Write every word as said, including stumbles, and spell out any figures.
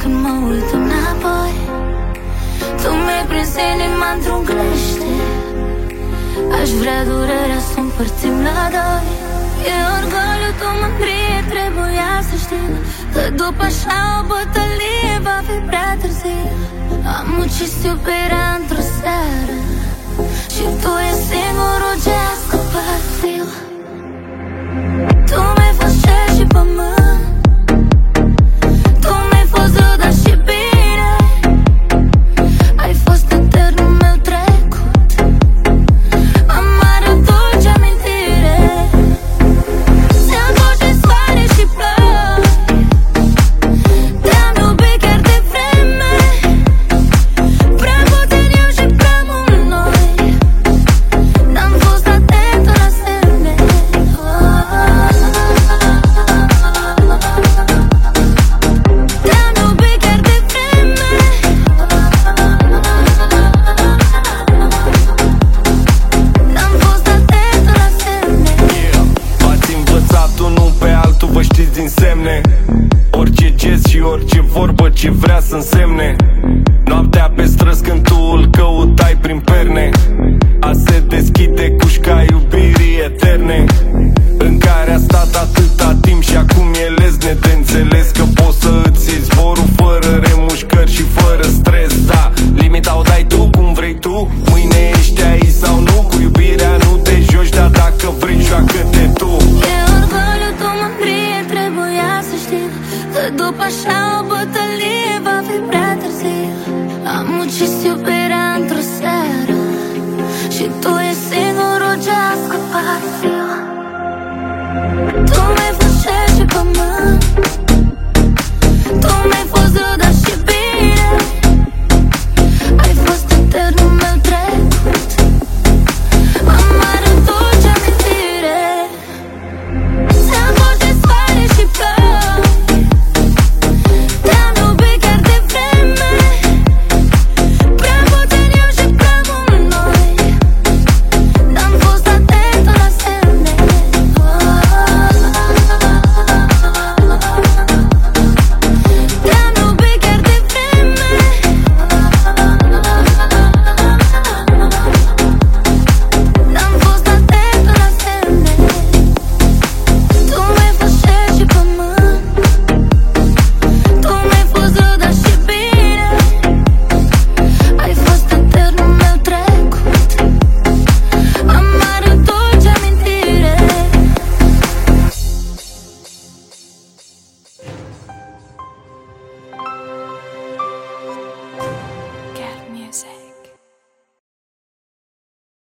când mă uit înapoi. Tu mi-ai prins inima într-un crește. Aș vrea durerea să o împărțim la doi. E orgoliu, tu mândrie, trebuia să știu că după așa o bătălie va fi prea târziu. Am ucis iubirea într-o seară și tu e singurul ce a scăpat viu. Tu mi-ai fost cer și pământ, tu mi-ai fost rău, dar și bine. Ai fost eternul meu trecut, amară, dulce amintire. Ți-am fost și soare și ploi, te-am iubit chiar de vreme. Prea puțin eu și prea mult noi, n-am fost atentă la semne. Te-am iubit chiar de vreme. N-am fost atentă la semne. Yeah. V-ați învățat unul pe altul, vă știți din semne. Orice gest și orice vorbă ce vrea să însemne. Noaptea pe străzi când tu îl căutai prin perne, a se deschide cușca iubirii.